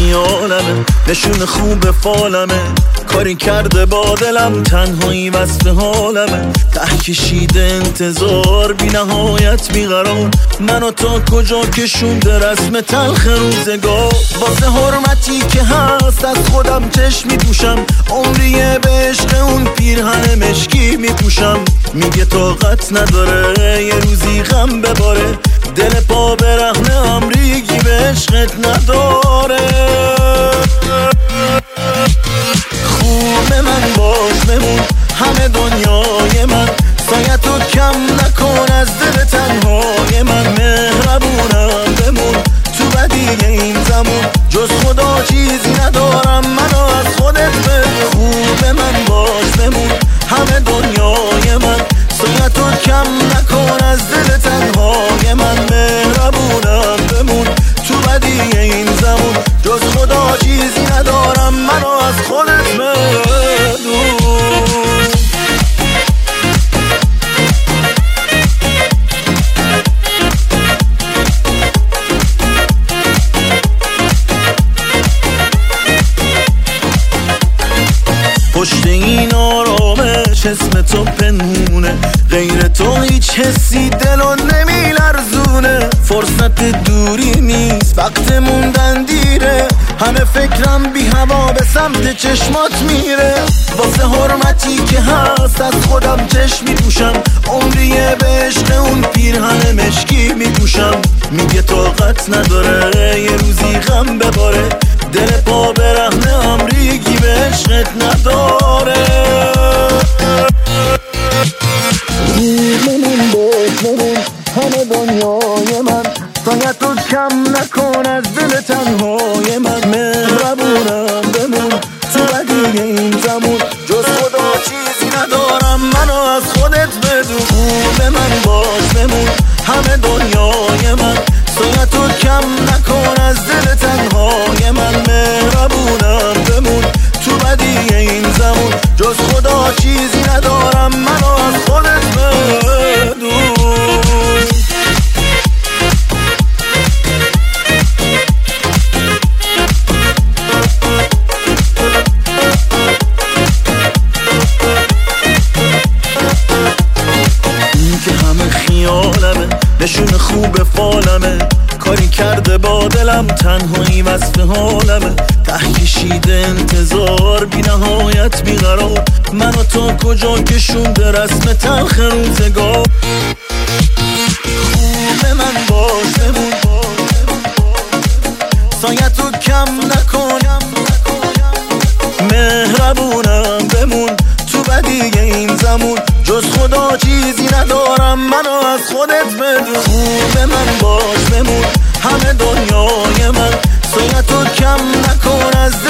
خیالمه، نشون خوب فالمه، کاری کرده با دلم، تنهایی وصف حالمه، ته کشیده انتظار، بی نهایت بیقرار، منو تا کجا کشونده رسم تلخ روزگار. واسه حرمتی که هست از خودم چشم میپوشم، عمریه به عشق اون پیرهن مشکی میپوشم. میگه طاقت نداره یه روزی غم بباره، دل پا برهنه امریگی به عشقت نداره. خوب من باش بمون، همه دنیای من، سایتو کم نکن از دل تنهای من. مهربونم بمون تو بدی این زمان، جز خدا چیزی ندارم، منو از خودت بگو. خوب من باش بمون، همه دنیای من، سایتو کم نکن از دل تنهای من. مهربونم بمون تو بدی این زمان، جز خدا چیزی ندارم، منو از خودت بگو. پشت این آرامش اسم تو پنهونه، غیر تو هیچ حسی دلو نمیلرزونه. فرصت دوری نیست، وقت موندن دیره، همه فکرم بی هوا به سمت چشمات میره. واسه حرمتی که هست از خودم چشم میپوشم، عمریه به عشق اون پیرهن مشکی میپوشم. میگه طاقت نداره یه روزی غم بباره، دل پا برهنه امریگی به عشقت نداره. من باش بمون، همه دنیای من، سایتو کم نکن از دل تنهای من. مهربونم بمون تو بدی این زمان، جز خدا چیزی ندارم، منو از خودت بدون. خوب من باش بمون، همه دنیای من، سایتو کم نکن از دل تنهای من. مهربونم بمون تو بدی این زمان، جز خدا چیزی ندارم، منو از خودت بدون. این که همه خیالمه، نشون خوب فالمه، کاری کرده با دلم، تنهایی وصف حالمه، ته کشیده انتظار، بی نهایت بیقرار، منو تا کجا کشونده رسم تلخ روزگار. خوب من باش بمون، سایتو کم نکن، مهربونم بمون تو بدی این زمان، جز خدا چیزی ندارم، منو از خودت بدون. خوب من باش بمون، همه دنیای من، سایتو کم نکن از